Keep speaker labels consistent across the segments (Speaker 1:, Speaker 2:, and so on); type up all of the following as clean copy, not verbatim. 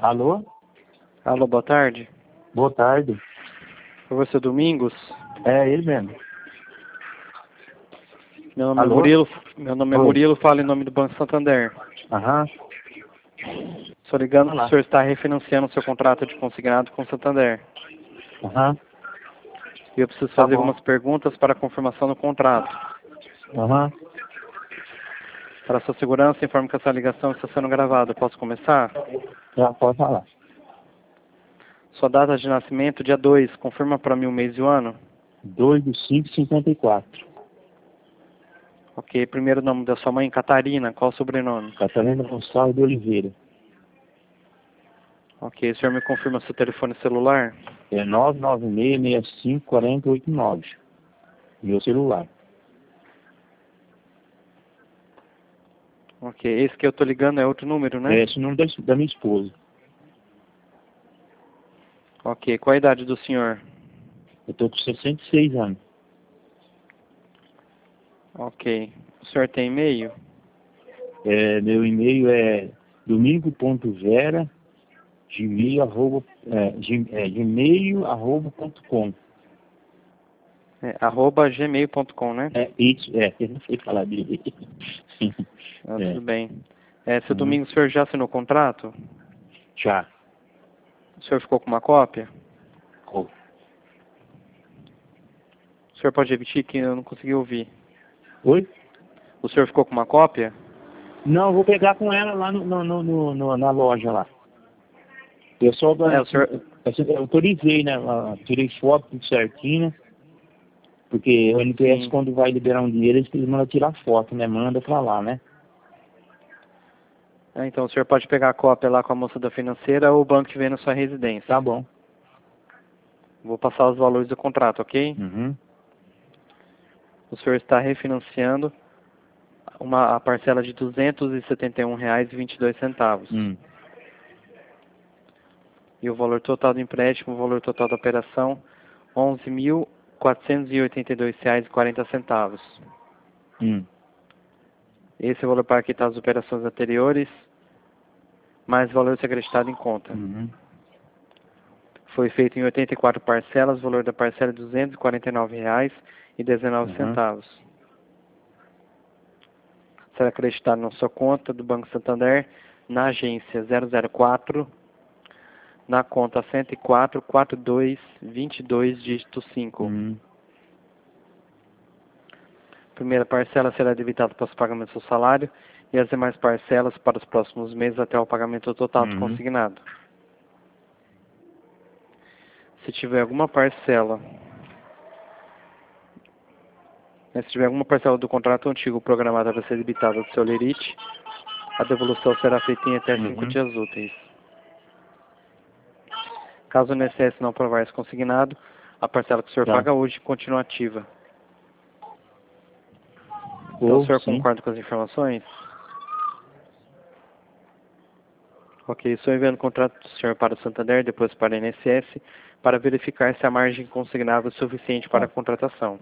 Speaker 1: Alô?
Speaker 2: Alô, boa tarde.
Speaker 1: Boa tarde.
Speaker 2: Foi você, Domingos?
Speaker 1: É ele mesmo.
Speaker 2: Meu nome
Speaker 1: Alô?
Speaker 2: é Murilo. Meu nome é
Speaker 1: Oi.
Speaker 2: Murilo, falo em nome do Banco Santander.
Speaker 1: Aham.
Speaker 2: Estou ligando que
Speaker 1: Olá.
Speaker 2: o senhor está refinanciando o seu contrato de consignado com o Santander.
Speaker 1: Aham.
Speaker 2: E eu preciso
Speaker 1: Tá
Speaker 2: fazer
Speaker 1: bom.
Speaker 2: algumas perguntas para a confirmação do contrato.
Speaker 1: Aham.
Speaker 2: Para sua segurança, informo que essa ligação está sendo gravada. Posso começar?
Speaker 1: Já pode falar.
Speaker 2: Sua data de nascimento, dia 2. Confirma para mim o mês e o ano?
Speaker 1: 2/5/54.
Speaker 2: Ok. Primeiro nome da sua mãe, Catarina. Qual o sobrenome?
Speaker 1: Catarina Gonçalves de Oliveira.
Speaker 2: Ok. O senhor me confirma seu telefone celular?
Speaker 1: É 996654089. Meu celular.
Speaker 2: Ok. Esse que eu estou ligando é outro número, né?
Speaker 1: É esse o nome da minha esposa.
Speaker 2: Ok. Qual a idade do senhor?
Speaker 1: Eu tô com 66 anos.
Speaker 2: Ok. O senhor tem e-mail?
Speaker 1: Meu e-mail é domingo.vera@gmail.com.
Speaker 2: Arroba gmail.com, né?
Speaker 1: Isso, eu não sei falar dele.
Speaker 2: Tudo
Speaker 1: É.
Speaker 2: bem. Seu
Speaker 1: Uhum.
Speaker 2: Domingo, o senhor já assinou o contrato?
Speaker 1: Já.
Speaker 2: O senhor ficou com uma cópia?
Speaker 1: Oh.
Speaker 2: O senhor pode repetir que eu não consegui ouvir.
Speaker 1: Oi?
Speaker 2: O senhor ficou com uma cópia?
Speaker 1: Não, eu vou pegar com ela lá na loja lá. Eu só
Speaker 2: O senhor...
Speaker 1: eu autorizei, né? Tirei foto tudo certinho, né? Porque o NPS,
Speaker 2: Sim.
Speaker 1: quando vai liberar um dinheiro, eles mandam tirar foto, né? Manda pra lá, né?
Speaker 2: Então o senhor pode pegar a cópia lá com a moça da financeira ou o banco que vem na sua residência.
Speaker 1: Tá bom.
Speaker 2: Vou passar os valores do contrato, ok?
Speaker 1: Uhum.
Speaker 2: O senhor está refinanciando a parcela de R$ 271,22. E o valor total do empréstimo, o valor total da operação, R$ 11.482,40. Esse é o valor para quitar as operações anteriores, mais o valor ser acreditado em conta.
Speaker 1: Uhum.
Speaker 2: Foi feito em 84 parcelas, o valor da parcela é R$ 249,19.
Speaker 1: Uhum.
Speaker 2: Será acreditado na sua conta do Banco Santander, na agência 004, na conta 104-42-22, dígito 5.
Speaker 1: Uhum.
Speaker 2: Primeira parcela será debitada para os pagamentos do salário e as demais parcelas para os próximos meses até o pagamento total do
Speaker 1: Uhum.
Speaker 2: consignado. Se tiver alguma parcela, se tiver alguma parcela do contrato antigo programada para ser debitada do seu lerite, a devolução será feita em até 5
Speaker 1: Uhum.
Speaker 2: dias úteis. Caso o INSS não aprovar esse consignado, a parcela que o senhor
Speaker 1: Tá.
Speaker 2: paga hoje continua ativa. Então o senhor
Speaker 1: Sim.
Speaker 2: concorda com as informações? Ok, estou enviando o contrato do senhor para o Santander, depois para o INSS, para verificar se a margem consignável é suficiente para a
Speaker 1: Tá.
Speaker 2: contratação.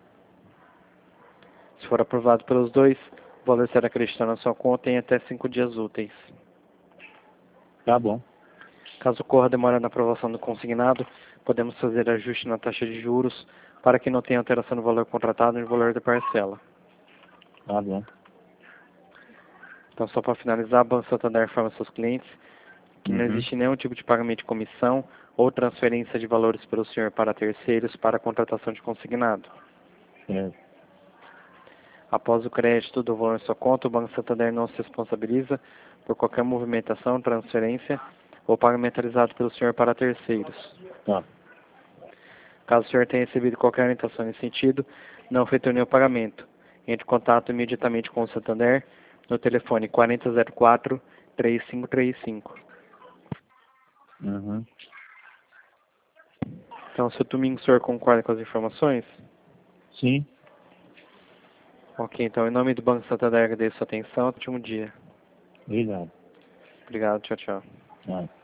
Speaker 2: Se for aprovado pelos dois, o valor será acreditado na sua conta em até 5 dias úteis.
Speaker 1: Tá bom.
Speaker 2: Caso ocorra demora na aprovação do consignado, podemos fazer ajuste na taxa de juros para que não tenha alteração no valor contratado e no valor da parcela.
Speaker 1: Tá bom.
Speaker 2: Então, só para finalizar, a Banco Santander informa seus clientes que não
Speaker 1: Uhum.
Speaker 2: existe nenhum tipo de pagamento de comissão ou transferência de valores pelo senhor para terceiros para a contratação de consignado.
Speaker 1: É.
Speaker 2: Após o crédito do valor em sua conta, o Banco Santander não se responsabiliza por qualquer movimentação, transferência ou pagamento realizado pelo senhor para terceiros.
Speaker 1: Tá.
Speaker 2: Caso o senhor tenha recebido qualquer orientação nesse sentido, não retorne o pagamento. Entre em contato imediatamente com o Santander no telefone 4004-3535.
Speaker 1: Uhum.
Speaker 2: Então, seu Domingo, o senhor concorda com as informações?
Speaker 1: Sim.
Speaker 2: Ok, então, em nome do Banco Santander, agradeço a sua atenção. Ótimo dia.
Speaker 1: Obrigado.
Speaker 2: Obrigado, tchau, tchau.
Speaker 1: Tá.